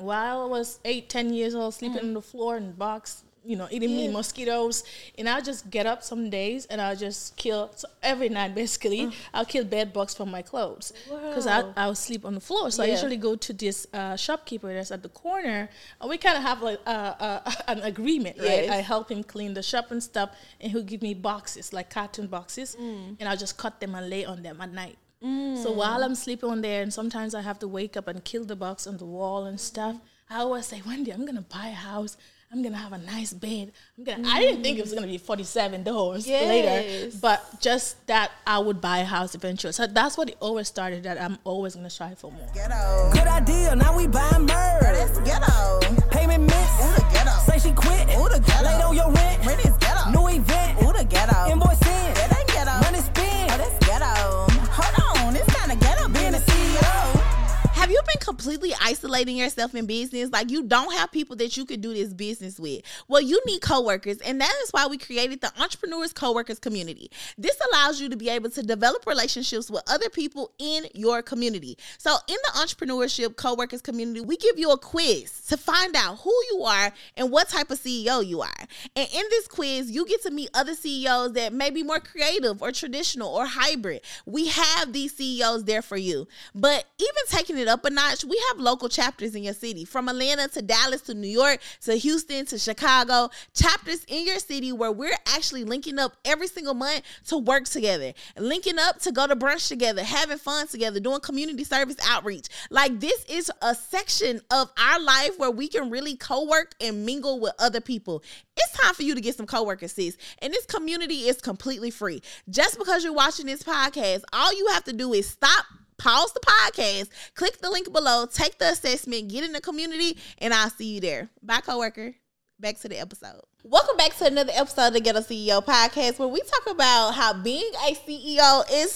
while I was 8-10 years old, sleeping on the floor in the box, eating me mosquitoes. And I'll just get up some days and I'll just kill, so every night basically, I'll kill bed bugs from my clothes. Because I'll sleep on the floor. So I usually go to this shopkeeper that's at the corner. And we kind of have like an agreement, right? I help him clean the shop and stuff. And he'll give me boxes, like carton boxes. And I'll just cut them and lay on them at night. So while I'm sleeping on there, and sometimes I have to wake up and kill the bugs on the wall and stuff, I always say, one day I'm going to buy a house. I'm going to have a nice bed. I didn't think it was going to be $47 later, but just that I would buy a house eventually. So that's what it always started, that I'm always going to strive for more. Ghetto. Good idea. Now we buying merch. That's ghetto. Payment miss. Ooh, the ghetto. Say she quit. Ooh, the ghetto. Late on your rent. Rent is ghetto. New event. Ooh, the ghetto. Invoice in. That ain't ghetto. Money spin. Oh, that's ghetto. Hold on. It's kind of ghetto being a CEO. Have you been completely isolating yourself in business? Like, you don't have people that you could do this business with. Well, you need coworkers, and that is why we created the Entrepreneurs Coworkers Community. This allows you to be able to develop relationships with other people in your community. So in the Entrepreneurship Coworkers Community, we give you a quiz to find out who you are and what type of CEO you are. And in this quiz, you get to meet other CEOs that may be more creative or traditional or hybrid. We have these CEOs there for you. But even taking it up a notch, we have local chapters in your city, from Atlanta to Dallas to New York to Houston to Chicago, chapters in your city where we're actually linking up every single month to work together, linking up to go to brunch together, having fun together, doing community service outreach. Like, this is a section of our life where we can really co-work and mingle with other people. It's time for you to get some coworkers, sis. And this community is completely free. Just because you're watching this podcast, all you have to do is pause the podcast, click the link below, take the assessment, get in the community, and I'll see you there. Bye, coworker. Back to the episode. Welcome back to another episode of the Ghetto CEO Podcast, where we talk about how being a CEO is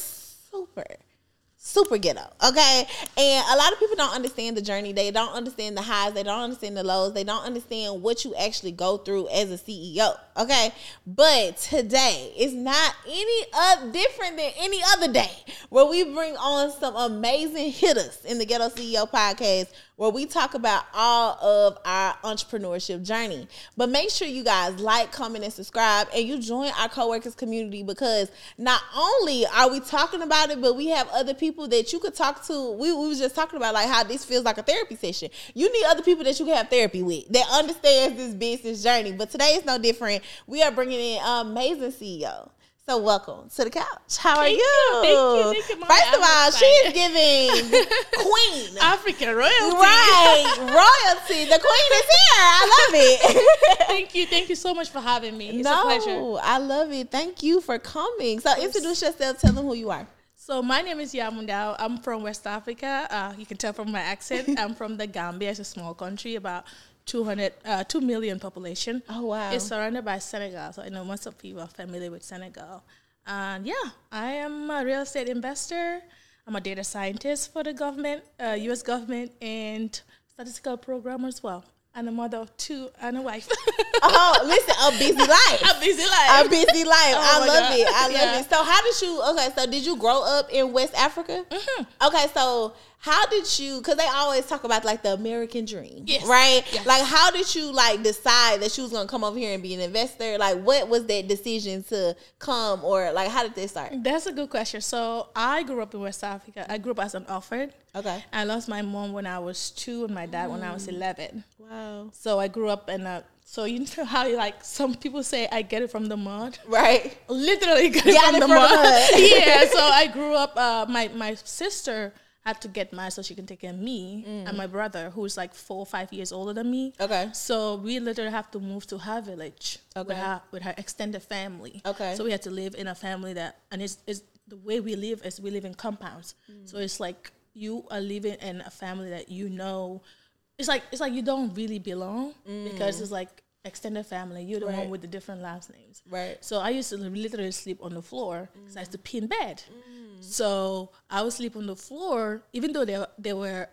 super ghetto, okay? And a lot of people don't understand the journey. They don't understand the highs. They don't understand the lows. They don't understand what you actually go through as a CEO, okay? But today is not any different than any other day, where we bring on some amazing hitters in the Ghetto CEO Podcast, where we talk about all of our entrepreneurship journey. But make sure you guys like, comment, and subscribe, and you join our coworkers community, because not only are we talking about it, but we have other people that you could talk to. We was just talking about like how this feels like a therapy session. You need other people that you can have therapy with that understands this business journey. But today is no different. We are bringing in an amazing CEO. So welcome to the couch. How are you? Thank you. First of all, she is giving queen. African royalty. Right. Royalty. The queen is here. I love it. Thank you so much for having me. It's a pleasure. I love it. Thank you for coming. So introduce yourself. Tell them who you are. So my name is Yamundao. I'm from West Africa. You can tell from my accent. I'm from the Gambia. It's a small country, about 2 million population. Oh, wow. It's surrounded by Senegal, so I know most of people are familiar with Senegal. And yeah, I am a real estate investor. I'm a data scientist for the government, U.S. government, and statistical programmer as well. And a mother of 2 and a wife. Oh, listen, a busy life. A busy life. A busy life. Oh, I love it. So how did you, did you grow up in West Africa? Mm-hmm. Okay, so how did you, because they always talk about like the American dream, yes, right? Yes. Like, how did you like decide that you was going to come over here and be an investor? Like, what was that decision to come, or like, how did this start? That's a good question. So I grew up in West Africa. I grew up as an orphan. Okay. I lost my mom when I was 2 and my dad when I was 11. Wow. So I grew up in so you know how like some people say I get it from the mud? Right. Literally get it from the mud. Yeah, so I grew up, my sister had to get married so she can take care of me and my brother, who's like 4 or 5 years older than me. Okay. So we literally have to move to her village with her extended family. Okay. So we had to live in a family and it's the way we live is we live in compounds. So it's like you are living in a family that you know. It's like you don't really belong because it's like extended family. You're the one with the different last names. Right. So I used to literally sleep on the floor because I used to pee in bed. So I would sleep on the floor, even though they were.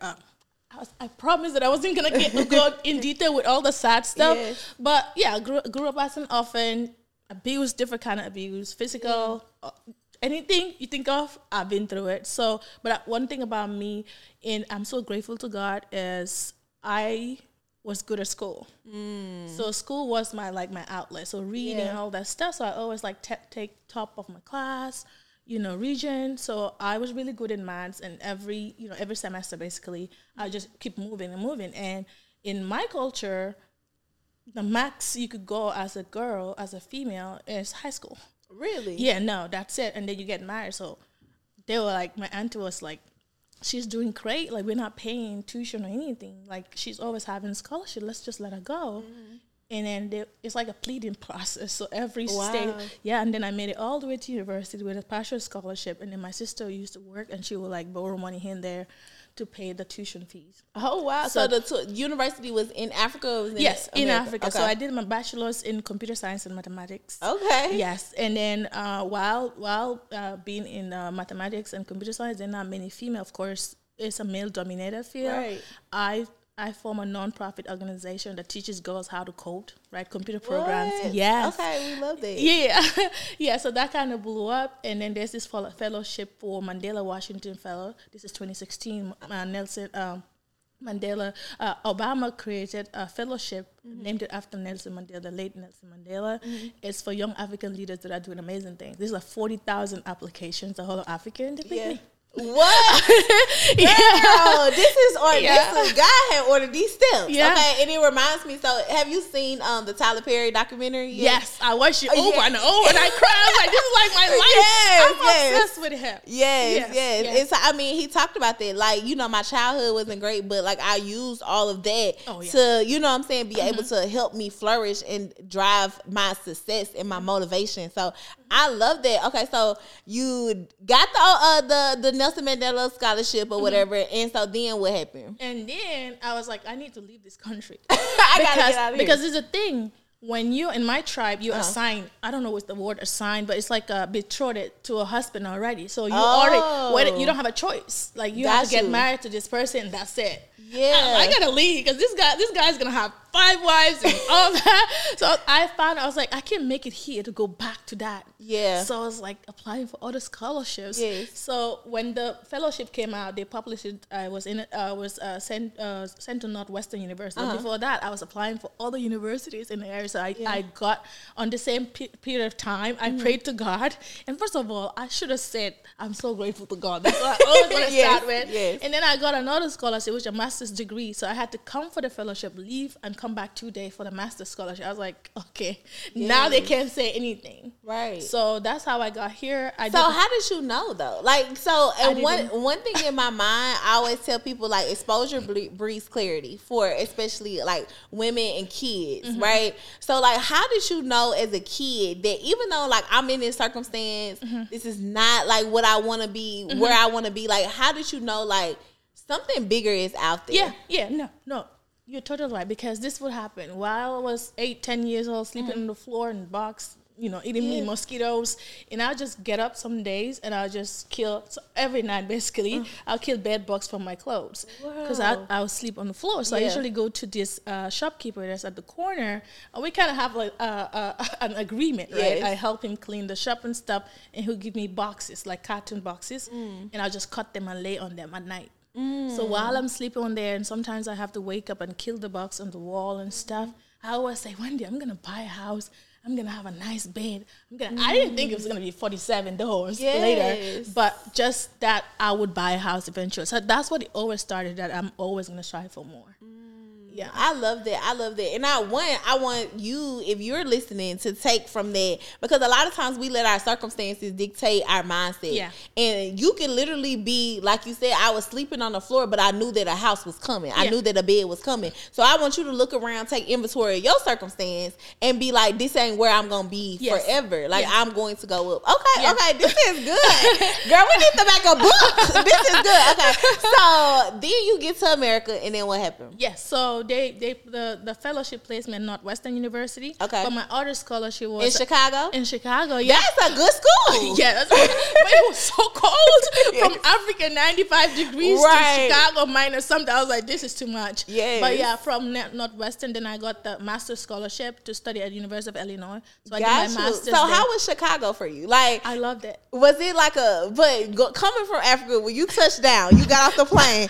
I promised that I wasn't gonna go in detail with all the sad stuff. Yes. But yeah, I grew up as an orphan, abuse, different kind of abuse, physical. Anything you think of, I've been through it. So, but one thing about me, and I'm so grateful to God, is I was good at school. So school was my outlet. So reading and all that stuff. So I always take top of my class, region. So I was really good in maths, and every semester basically I just keep moving and moving. And in my culture, the max you could go as a girl, as a female, is high school. Really? Yeah, no, that's it. And then you get married. So they were like, my auntie was like, she's doing great. Like, we're not paying tuition or anything. Like, she's always having scholarship. Let's just let her go. And then it's like a pleading process. So every state, and then I made it all the way to university with a partial scholarship. And then my sister used to work, and she would like borrow money here and there to pay the tuition fees. Oh, wow. So the university was in Africa? Or was in Africa. Okay. So I did my bachelor's in computer science and mathematics. Okay. Yes. And then while being in mathematics and computer science, there are not many female. Of course, it's a male-dominated field. Right. I form a non-profit organization that teaches girls how to code, right? Computer programs. What? Yes. Okay, we love that. Yeah. Yeah, so that kind of blew up. And then there's this fellowship for Mandela Washington Fellow. This is 2016. Nelson Mandela. Obama created a fellowship, named it after Nelson Mandela, the late Nelson Mandela. It's for young African leaders that are doing amazing things. There's like 40,000 applications, the whole of Africa, and they pick me. What? Girl, this is God had ordered these steps. Okay, and it reminds me. So, have you seen the Tyler Perry documentary yet? Yes, I watched it over and over, and I cried. I was like, this is like my life. I'm obsessed with him. Yes. It's, I mean, he talked about that. Like, my childhood wasn't great, but like I used all of that to, be able to help me flourish and drive my success and my motivation. So I love that. Okay, so you got the Nelson Mandela scholarship or whatever, and so then what happened? And then I was like, I need to leave this country. I gotta get out of here. Because there's a thing, when you in my tribe, you assign, I don't know what's the word assigned, but it's like betrothed to a husband already. So you already, you don't have a choice. Like you have to get married to this person, and that's it. Yeah, I gotta leave because this guy's gonna have 5 wives and all that. So I was like, I can't make it here to go back to that. Yeah. So I was like applying for other scholarships. Yes. So when the fellowship came out, they published it. I was in it. Was sent to Northwestern University. Before that, I was applying for other universities in the area. So I got on the same period of time. I prayed to God, and first of all, I should have said, I'm so grateful to God. That's what I always want to start with. Yes. And then I got another scholarship, which is a master's degree. So I had to come for the fellowship, leave, and come back 2 days for the master's scholarship. I was like, okay, now they can't say anything. Right. So that's how I got here. How did you know though? Like, so, and one thing in my mind, I always tell people like exposure breeds clarity for especially like women and kids, right? So like, how did you know as a kid that even though like I'm in this circumstance, this is not like what I want to be, where I want to be, like, how did you know like something bigger is out there? Yeah, no. You're totally right, because this would happen while I was 8-10 years old, sleeping on the floor in the box, eating me mosquitoes, and I'll just get up some days and I'll just kill. So every night, basically, I'll kill bed bugs from my clothes because I'll sleep on the floor. So I usually go to this shopkeeper that's at the corner, and we kind of have like an agreement, right? Yes. I help him clean the shop and stuff, and he'll give me boxes, like carton boxes, and I'll just cut them and lay on them at night. So while I'm sleeping on there, and sometimes I have to wake up and kill the bugs on the wall and stuff, I always say, one day I'm going to buy a house. I'm going to have a nice bed. I didn't think it was going to be $47 later, but just that I would buy a house eventually. So that's what it always started, that I'm always going to strive for more. Yeah, I love that. And I want you, if you're listening, to take from that, because a lot of times we let our circumstances dictate our mindset. Yeah. And you can literally be, like you said, I was sleeping on the floor, but I knew that a house was coming. I knew that a bed was coming. So I want you to look around, take inventory of your circumstance, and be like, this ain't where I'm going to be forever. Like, I'm going to go up. Okay, this is good. Girl, we need to make a book. This is good. Okay. So then you get to America, and then what happened? Yes, so So the fellowship placed me at Northwestern University. Okay. But my other scholarship was in Chicago. In Chicago, yeah. That's a good school. Yeah, that's right. But it was so cold. From Africa, 95 degrees to Chicago minus something. I was like, this is too much. Yes. But yeah, from Northwestern, then I got the master's scholarship to study at the University of Illinois. So I did my master's. So how was Chicago for you? Like, I loved it. Was it like coming from Africa, when you touched down, you got off the plane,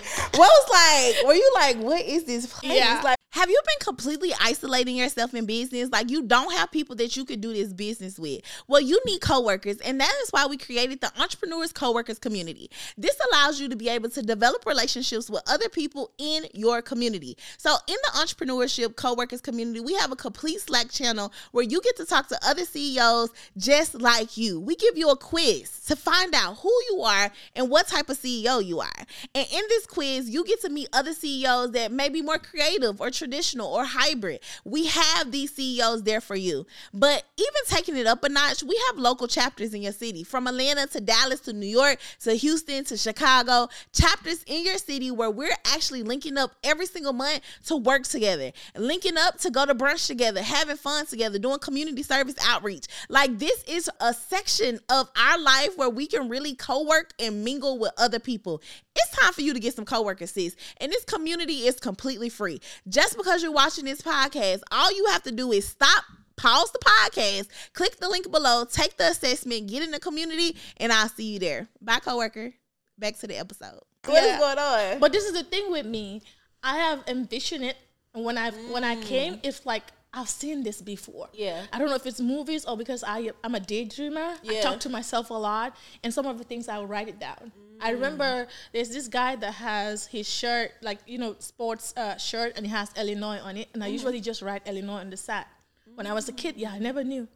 were you like, what is this place? Yeah. Like, have you been completely isolating yourself in business? Like, you don't have people that you could do this business with. Well, you need coworkers, and that is why we created the Entrepreneurs Coworkers Community. This allows you to be able to develop relationships with other people in your community. So in the Entrepreneurship Coworkers Community, we have a complete Slack channel where you get to talk to other CEOs just like you. We give you a quiz to find out who you are and what type of CEO you are. And in this quiz, you get to meet other CEOs that may be more creative or traditional or hybrid. We have these CEOs there for you. But even taking it up a notch, we have local chapters in your city, from Atlanta to Dallas to New York to Houston to Chicago, chapters in your city where we're actually linking up every single month to work together, linking up to go to brunch together, having fun together, doing community service outreach. Like, this is a section of our life where we can really co-work and mingle with other people. It's time for you to get some coworkers, sis. And this community is completely free. Just because you're watching this podcast, all you have to do is stop, pause the podcast, click the link below, take the assessment, get in the community, and I'll see you there. Bye, coworker. Back to the episode. What is going on? But this is the thing with me. I have envisioned it. And when I came, it's like, I've seen this before. Yeah. I don't know if it's movies or because I'm a daydreamer. Yeah. I talk to myself a lot. And some of the things I will write it down. I remember there's this guy that has his shirt, like, sports shirt, and he has Illinois on it. And I usually just write Illinois on the side. When I was a kid, I never knew.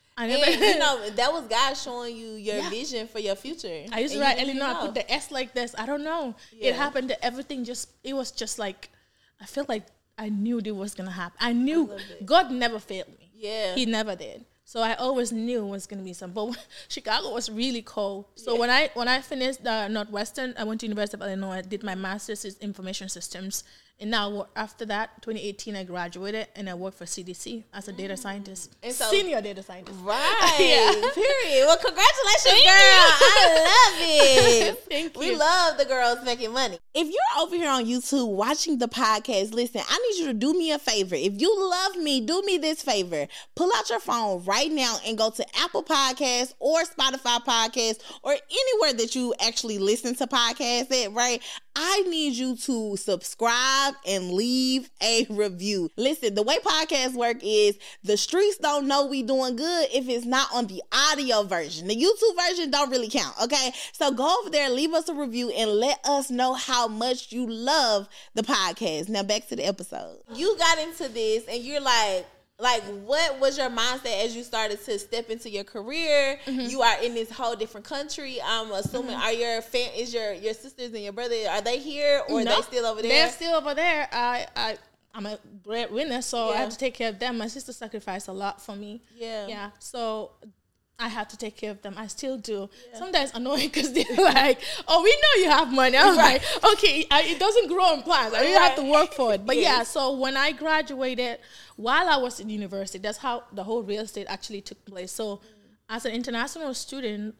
That was God showing you your vision for your future. I used to write Illinois. I put the S like this. I don't know. Yeah. It happened that everything it was just like, I felt like I knew it was going to happen. I knew God never failed me. Yeah. He never did. So I always knew it was going to be something. But Chicago was really cold. So when I finished Northwestern, I went to University of Illinois. I did my master's in information systems. And now after that, 2018, I graduated and I worked for CDC as a data scientist, senior data scientist. Right. Period. Well, congratulations, girl. I love it. Thank you. We love the girls making money. If you're over here on YouTube watching the podcast, listen, I need you to do me a favor. If you love me, do me this favor. Pull out your phone right now and go to Apple Podcasts or Spotify Podcasts or anywhere that you actually listen to podcasts at, right? I need you to subscribe and leave a review. Listen, the way podcasts work is the streets don't know we doing good if it's not on the audio version. The YouTube version don't really count, okay? So go over there, leave us a review, and let us know how much you love the podcast. Now back to the episode. You got into this and you're like, what was your mindset as you started to step into your career? Mm-hmm. You are in this whole different country. I'm assuming, are your your sisters and your brother, are they here or are they still over there? They're still over there. I'm a breadwinner, so I have to take care of them. My sister sacrificed a lot for me. Yeah. So I have to take care of them. I still do. Yeah. Sometimes annoying because they're like, "Oh, we know you have money." I'm like, "Okay, it doesn't grow in plants. I really have to work for it." But so when I graduated, while I was in university, that's how the whole real estate actually took place. So as an international student,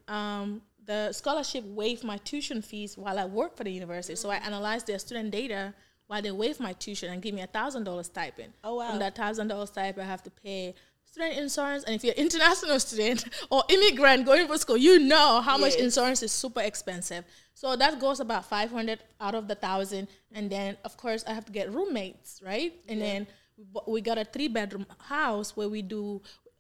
the scholarship waived my tuition fees while I worked for the university. So I analyzed their student data while they waived my tuition and gave me $1,000 stipend. Oh, wow. From that $1,000 stipend, I have to pay student insurance, and if you're an international student or immigrant going for school, you know how much insurance is super expensive. So that goes about $500 out of the $1,000, and then of course I have to get roommates, right? And then we got a 3-bedroom house where we do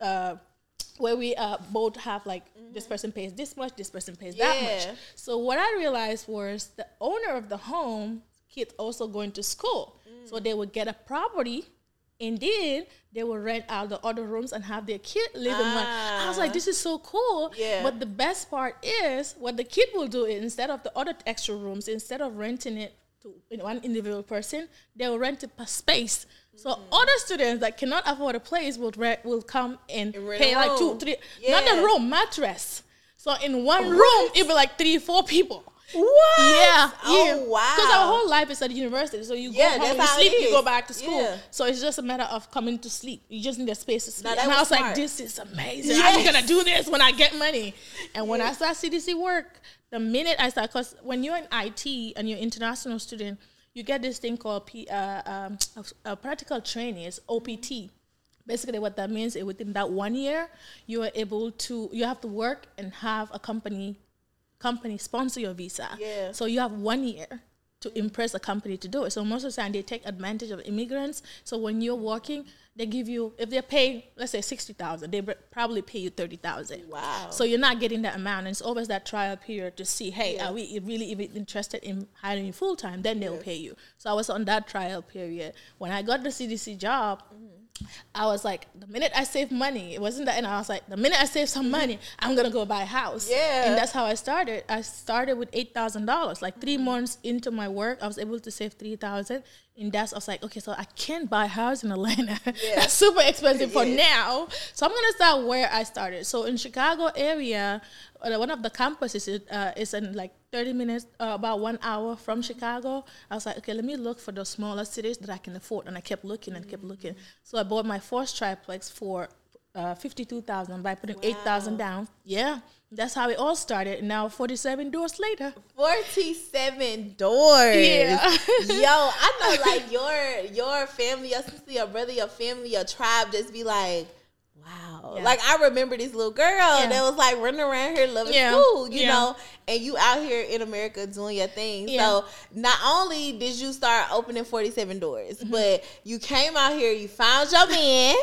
where we both have like this person pays this much, this person pays that much. So what I realized was the owner of the home kids also going to school, so they would get a property. And then they will rent out the other rooms and have their kid live in one. I was like, this is so cool. Yeah. But the best part is what the kid will do is instead of the other extra rooms, instead of renting it to one individual person, they will rent it per space. So other students that cannot afford a place will come and pay like 2, 3, not a room, mattress. So in one room, it'll be like 3, 4 people. What? Yeah. Oh, wow. Because our whole life is at the university. So you go home, you sleep, you go back to school. Yeah. So it's just a matter of coming to sleep. You just need a space to sleep. And I was like, this is amazing. Yes. I'm going to do this when I get money. And when I start CDC work, the minute I start, because when you're in IT and you're an international student, you get this thing called practical training. It's OPT. Basically, what that means is within that 1 year, you have to work and have a company sponsor your visa. Yeah. So you have 1 year to impress a company to do it. So most of the time, they take advantage of immigrants. So when you're working, they give you, if they pay, let's say $60,000, they probably pay you $30,000. Wow. So you're not getting that amount. And it's always that trial period to see, hey, are we really even interested in hiring you full time? Then they'll pay you. So I was on that trial period. When I got the CDC job, I was like, the minute I save money, it wasn't that, and I was like, the minute I save some money, I'm gonna go buy a house. Yeah. And that's how I started. I started with $8,000. Like 3 months into my work, I was able to save $3,000. And I was like, okay, so I can't buy a house in Atlanta. Yeah. That's super expensive for now. So I'm gonna start where I started. So in Chicago area, one of the campuses is in like 30 minutes, about 1 hour from Chicago. I was like, okay, let me look for the smaller cities that I can afford. And I kept looking and kept looking. So I bought my first triplex for $52,000 by putting $8,000 down. Yeah, that's how it all started. And now 47 doors later. 47 doors. Yeah. Yo, I know like your family, your sister, your brother, your family, your tribe just be like, wow. Yeah. Like, I remember this little girl that was, like, running around here loving school, you know, and you out here in America doing your thing. Yeah. So, not only did you start opening 47 doors, but you came out here, you found your man,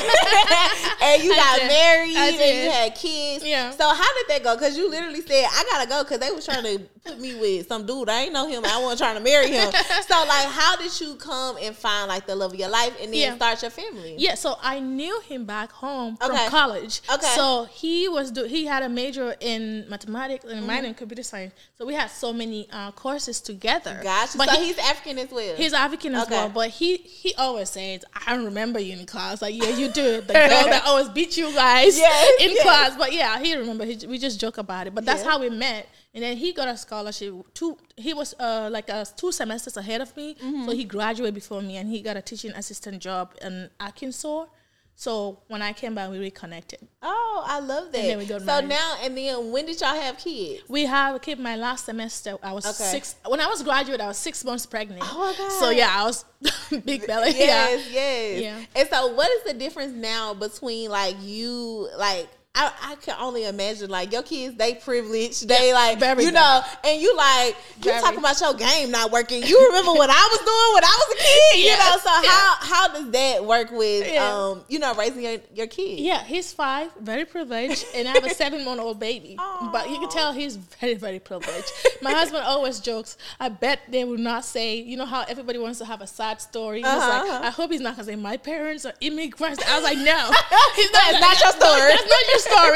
and you got married, and you had kids. Yeah. So, how did that go? Because you literally said, I got to go, because they was trying to put me with some dude. I ain't know him. I wasn't trying to marry him. So, like, how did you come and find, like, the love of your life and then start your family? Yeah, so I knew him back home from college. Okay. So he had a major in mathematics and a minor in computer science. So we had so many courses together. Gotcha. But he's African as well. He's African as well. But he always says, I don't remember you in class. Like, yeah, you do. The girl that always beat you guys in class. But yeah, he remember. We just joke about it. But that's how we met. And then he got a scholarship. He was like 2 semesters ahead of me. So he graduated before me, and he got a teaching assistant job in Arkansas. So when I came back, we reconnected. Oh, I love that. And then we got married. So now, and then when did y'all have kids? We have a kid my last semester. I was 6. When I was graduating, I was 6 months pregnant. Oh, my God. So, yeah, I was big belly. Yes. Yeah. And so what is the difference now between, like, you, like, I can only imagine, like, your kids, they privileged, they, like, you know, and you, like, you talking about your game not working. You remember what I was doing when I was a kid, you know, so how does that work with, you know, raising your kid? Yeah, he's 5, very privileged, and I have a 7-month-old baby. Aww. But you can tell he's very, very privileged. My husband always jokes, I bet they will not say, you know how everybody wants to have a sad story? He's like, I hope he's not going to say, my parents are immigrants. I was like, no. That's not your story. That's not your story.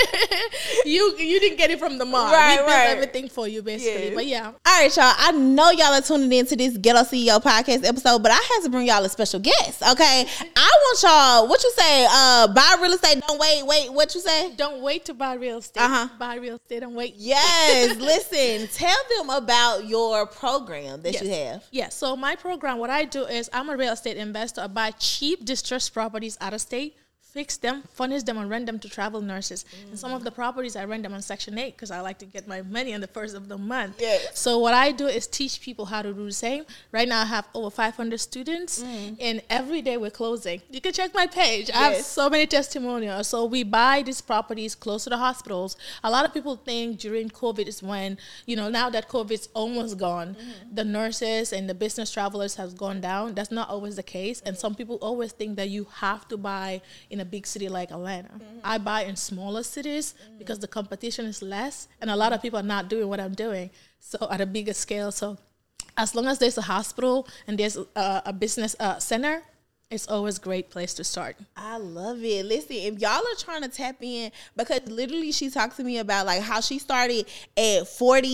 you didn't get it from the mom. We built everything for you, basically. Yes. But yeah. All right, y'all. I know y'all are tuning into this Ghetto CEO podcast episode, but I had to bring y'all a special guest. Okay, I want y'all. What you say? Buy real estate. Don't wait. What you say? Don't wait to buy real estate. Buy real estate. Don't wait. Yes. Listen. Tell them about your program that you have. Yeah. So my program, what I do is I'm a real estate investor. I buy cheap distressed properties out of state, fix them, furnish them, and rent them to travel nurses. And some of the properties, I rent them on Section 8 because I like to get my money on the first of the month. Yes. So what I do is teach people how to do the same. Right now, I have over 500 students, and every day we're closing. You can check my page. I have so many testimonials. So we buy these properties close to the hospitals. A lot of people think during COVID is when, you know, now that COVID's almost gone, the nurses and the business travelers has gone down. That's not always the case. And some people always think that you have to buy in a big city like Atlanta. I buy in smaller cities because the competition is less, and a lot of people are not doing what I'm doing. So at a bigger scale. So as long as there's a hospital and there's a business center it's always a great place to start. I love it. Listen, if y'all are trying to tap in, because literally she talked to me about like how she started at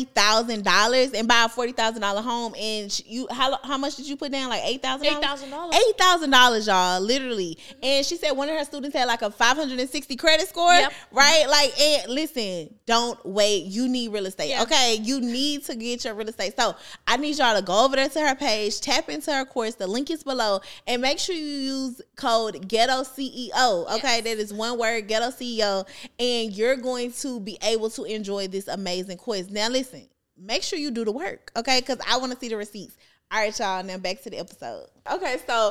$40,000 and buy a $40,000 home, and how much did you put down? Like $8,000. $8,000, y'all, literally. And she said one of her students had like a 560 credit score, right? Like, and listen, don't wait. You need real estate, okay? You need to get your real estate. So I need y'all to go over there to her page, tap into her course. The link is below, and make sure you use code Ghetto CEO. Okay, that is one word, Ghetto CEO, and you're going to be able to enjoy this amazing course. Now, listen, make sure you do the work, okay? Because I want to see the receipts. All right, y'all. Now back to the episode. Okay, so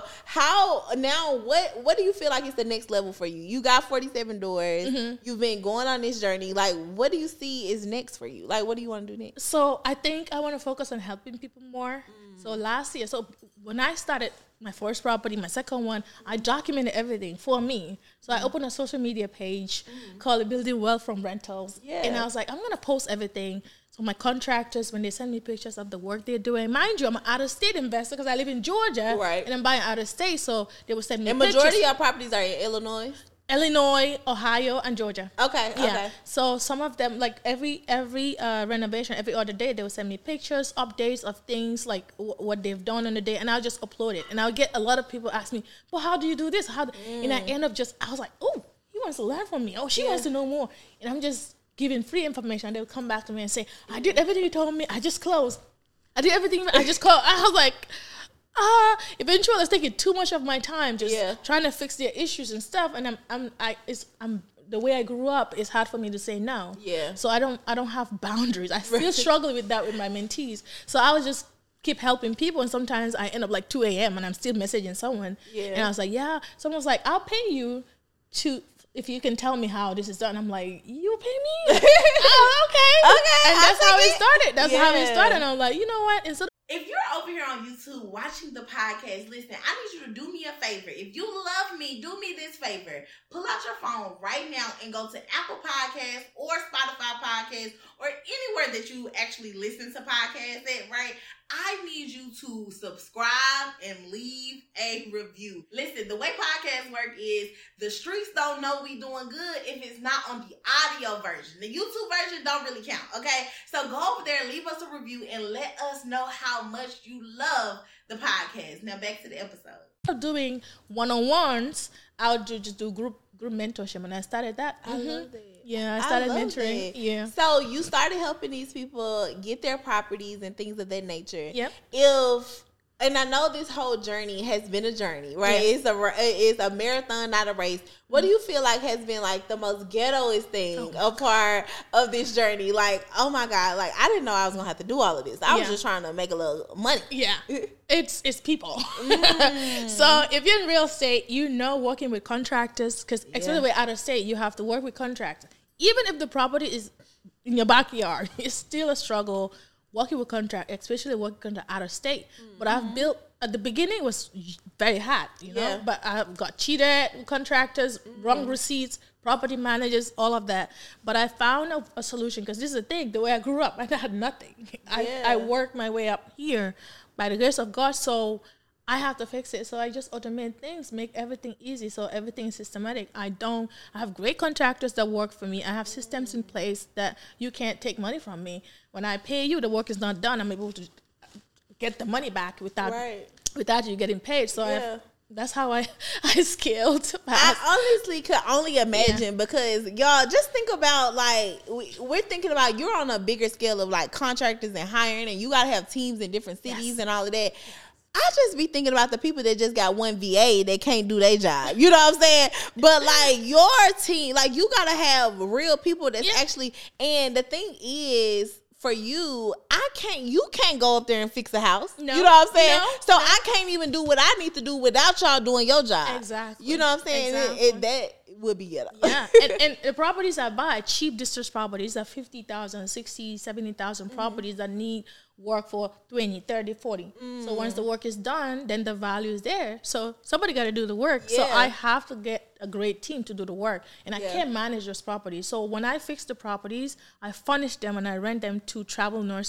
what do you feel like is the next level for you? You got 47 doors. You've been going on this journey. Like, what do you see is next for you? Like, what do you want to do next? So I think I want to focus on helping people more. So last year, when I started my first property, my second one, I documented everything for me. So I opened a social media page called Building Wealth from Rentals. And I was like, I'm going to post everything. So my contractors, when they send me pictures of the work they're doing, mind you, I'm an out-of-state investor because I live in Georgia, and I'm buying out-of-state, so they will send me pictures. And majority of your properties are in Illinois, Ohio, and Georgia. Okay. So some of them, like every renovation, every other day, they will send me pictures, updates of things, like what they've done on the day, and I'll just upload it. And I'll get a lot of people ask me, well, how do you do this? And I end up I was like, oh, he wants to learn from me. Oh, she wants to know more. And I'm just giving free information. They'll come back to me and say, I did everything you told me. I just closed. I did everything. I just closed. I was like, eventually it's taking too much of my time just trying to fix their issues and stuff. And I'm the way I grew up, it's hard for me to say no. So I don't have boundaries. I still struggle with that with my mentees. So I was just keep helping people, and sometimes I end up like 2 a.m. and I'm still messaging someone. And I was like, someone was like, I'll pay you if you can tell me how this is done. I'm like, you pay me? Oh, okay. And that's how it started. That's how it started. And I'm like, you know what? If you're over here on YouTube watching the podcast, listen, I need you to do me a favor. If you love me, do me this favor. Pull out your phone right now and go to Apple Podcasts or Spotify Podcasts or anywhere that you actually listen to podcasts at, right? I need you to subscribe and leave a review. Listen, the way podcasts work is the streets don't know we doing good if it's not on the audio version. The YouTube version don't really count, okay? So go over there, leave us a review, and let us know how much you love the podcast. Now back to the episode. Doing one-on-ones, I would just do group mentorship, and I started that. I love that. Yeah, I started mentoring. Yeah. So you started helping these people get their properties and things of that nature. Yep. And I know this whole journey has been a journey, right? It's a marathon, not a race. What do you feel like has been like the most ghettoest thing a part of this journey? Like, oh my God, like I didn't know I was gonna have to do all of this. I was just trying to make a little money. Yeah, it's people. So if you're in real estate, working with contractors, because especially out of state, you have to work with contractors. Even if the property is in your backyard, it's still a struggle. Working with contract, especially working out of state. But I've built, at the beginning it was very hard, but I got cheated with contractors, wrong receipts, property managers, all of that. But I found a solution, because this is the thing, the way I grew up, I had nothing. I worked my way up here by the grace of God, so I have to fix it. So I just automate things, make everything easy, so everything is systematic. I have great contractors that work for me. I have systems in place that you can't take money from me. When I pay you, the work is not done. I'm able to get the money back without you getting paid. So that's how I scaled. I honestly could only imagine because y'all just think about like we're thinking about you're on a bigger scale of like contractors and hiring, and you gotta have teams in different cities and all of that. I just be thinking about the people that just got one VA that can't do their job. You know what I'm saying? But like your team, like you gotta have real people that's actually. And the thing is, for you, you can't go up there and fix a house. No, you know what I'm saying? I can't even do what I need to do without y'all doing your job. Exactly. You know what I'm saying? Exactly. That would be ghetto. Yeah, and the properties I buy, cheap distressed properties, are 50,000, 60, 70,000 properties that need work for 20, 30, 40. So once the work is done, then the value is there. So somebody got to do the work. So I have to get a great team to do the work, and I can't manage those properties. So when I fix the properties, I furnish them and I rent them to travel nurses,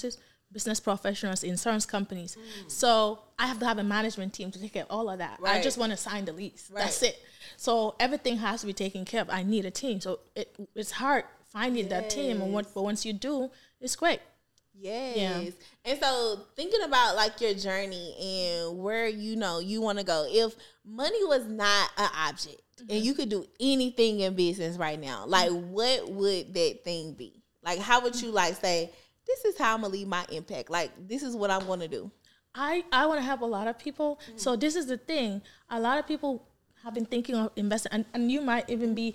business professionals, insurance companies. So I have to have a management team to take care of all of that. I just want to sign the lease. That's it. So everything has to be taken care of. I need a team. So it's hard finding that team, but once you do, it's great. Yes. Yeah. And so thinking about like your journey and where you want to go, if money was not an object and you could do anything in business right now, like what would that thing be? Like how would you like say, this is how I'm going to leave my impact. Like this is what I'm going to do. I want to help a lot of people. So this is the thing. A lot of people have been thinking of investing, and you might even be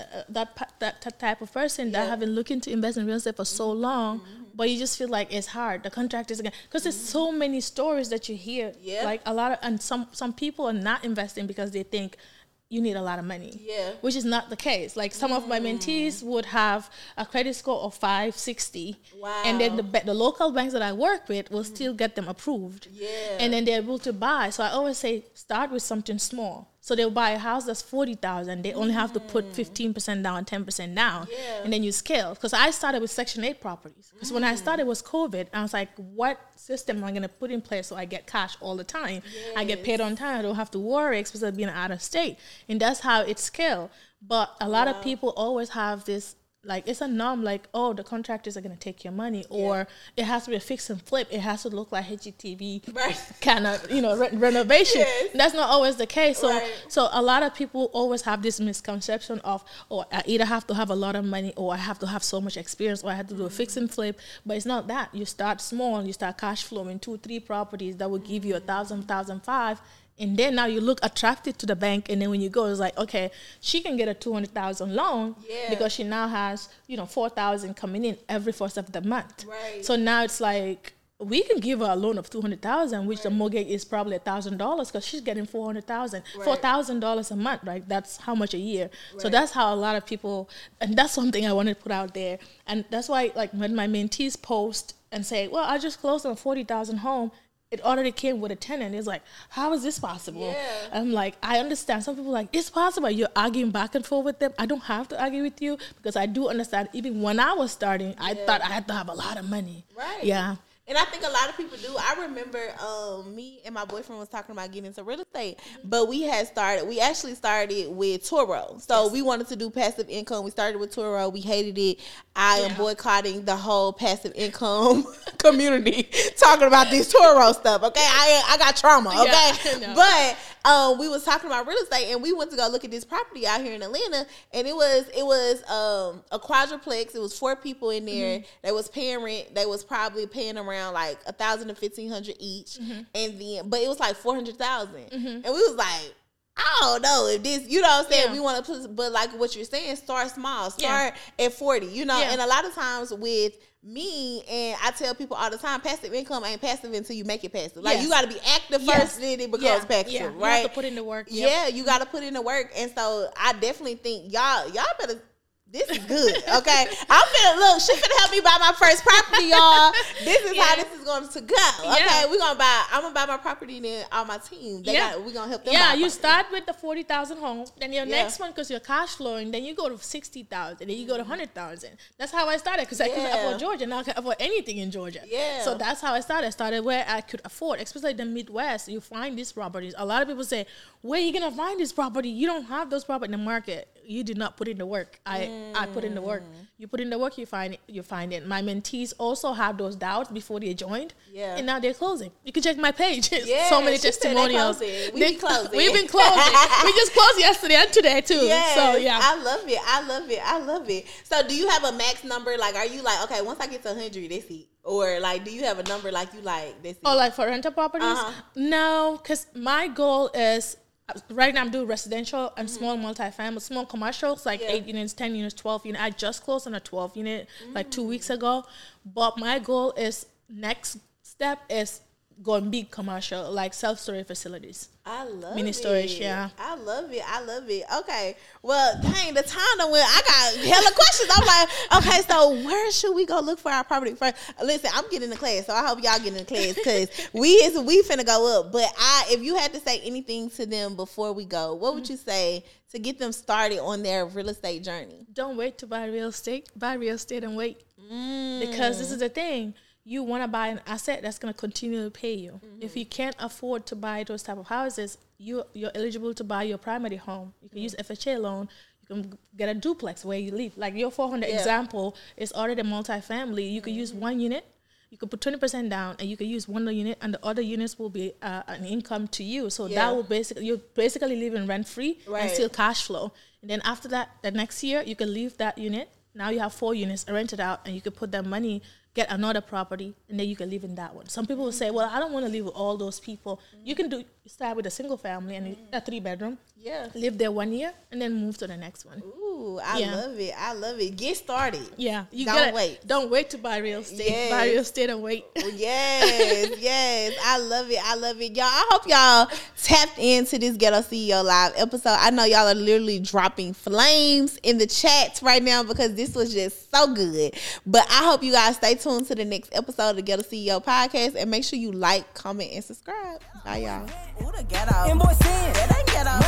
that type of person that have been looking to invest in real estate for so long, but you just feel like it's hard. The contractors again, because there's so many stories that you hear. Like a lot of, and some people are not investing because they think you need a lot of money, which is not the case. Like some of my mentees would have a credit score of 560, and then the local banks that I work with will still get them approved, and then they're able to buy. So I always say start with something small. So they'll buy a house that's $40,000. They only have to put 15% down, 10% down, and then you scale. Because I started with Section 8 properties. Because when I started was COVID, I was like, what system am I going to put in place so I get cash all the time? I get paid on time. I don't have to worry, especially being out of state. And that's how it scaled. But a lot of people always have this, like, it's a norm, like, oh, the contractors are going to take your money, or it has to be a fix and flip. It has to look like HGTV kind of, renovation. That's not always the case. So a lot of people always have this misconception of, oh, I either have to have a lot of money, or I have to have so much experience, or I have to do a fix and flip. But it's not that. You start small. You start cash flowing 2-3 properties that will give you $1,000, $1,500. And then now you look attracted to the bank, and then when you go, it's like, okay, she can get a $200,000 loan because she now has, $4,000 coming in every first of the month. So now it's like, we can give her a loan of $200,000, which the mortgage is probably $1,000 because she's getting $400,000, $4,000 a month, right? That's how much a year. So that's how a lot of people, and that's something I want to put out there. And that's why, like, when my mentees post and say, well, I just closed on a $40,000 home, it already came with a tenant. It's like, how is this possible? I'm like, I understand. Some people are like, it's possible. You're arguing back and forth with them. I don't have to argue with you because I do understand. Even when I was starting, I thought I had to have a lot of money. Yeah. And I think a lot of people do. I remember me and my boyfriend was talking about getting into real estate, but we actually started with Turo. So we wanted to do passive income. We started with Turo. We hated it. I am boycotting the whole passive income community talking about this Turo stuff, okay? I got trauma, okay? But we was talking about real estate, and we went to go look at this property out here in Atlanta, and it was a quadruplex. It was 4 people in there. They was paying rent. They was probably paying around like $1,000 to $1,500 each, and then but it was like $400,000, and we was like, I don't know if this, you know what I'm saying, we want to put, but like what you're saying, start small, start at 40, and a lot of times with me, and I tell people all the time, passive income ain't passive until you make it passive. Like you got to be active first, then it becomes passive, right? You have to put in the work. You got to put in the work, and so I definitely think y'all better. This is good, okay? She finna help me buy my first property, y'all. This is how this is going to go, okay? I'm gonna buy my property, and then all my team, we're gonna help them buy you start with the 40,000 home, then your next one, because you're cash flowing, then you go to 60,000, then you go to 100,000. That's how I started, because I couldn't afford Georgia, now I can afford anything in Georgia. So that's how I started. I started where I could afford, especially the Midwest. You find these properties. A lot of people say, where are you gonna find this property? You don't have those properties in the market. You did not put in the work. I put in the work. You put in the work, you find it. My mentees also have those doubts before they joined. And now they're closing. You can check my page. So many testimonials. We've been closing. We just closed yesterday and today too. So I love it. So do you have a max number? Like, are you like, okay, once I get to 100, that's it? Or like, do you have a number like you like, that's it? Oh, like for rental properties? No, because my goal is, right now I'm doing residential and small multifamily, small commercials, like 8 units, 10 units, 12 units. I just closed on a 12 unit like 2 weeks ago. But my goal is, next step is going big commercial, like self-storage facilities. I love mini storage, I love it. Okay. Well, dang, the time done went. I got hella questions. I'm like, okay, so where should we go look for our property first? Listen, I'm getting in class, so I hope y'all get in class, because we finna go up. But if you had to say anything to them before we go, what would you say to get them started on their real estate journey? Don't wait to buy real estate. Buy real estate and wait. Because this is the thing. you want to buy an asset that's going to continue to pay you. If you can't afford to buy those type of houses, you're eligible to buy your primary home. You can use FHA loan. You can get a duplex where you live. Like your 400 example is already multifamily. You can use one unit. You could put 20% down, and you can use one unit, and the other units will be an income to you. So that will you're basically living rent free and still cash flow. And then after that, the next year you can leave that unit. Now you have 4 units rented out, and you can put that money, get another property, and then you can live in that one. Some people will say, well, I don't want to live with all those people. You can start with a single family and a 3-bedroom. Yeah. Live there 1 year and then move to the next one. Ooh, I love it. I love it. Get started. Yeah. Don't wait. Don't wait to buy real estate. Yes. Buy real estate and wait. Yes. I love it. Y'all, I hope y'all tapped into this Ghetto CEO Live episode. I know y'all are literally dropping flames in the chats right now because this was just so good. But I hope you guys stay tuned to the next episode of the Ghetto CEO Podcast and make sure you like, comment, and subscribe. Bye, y'all.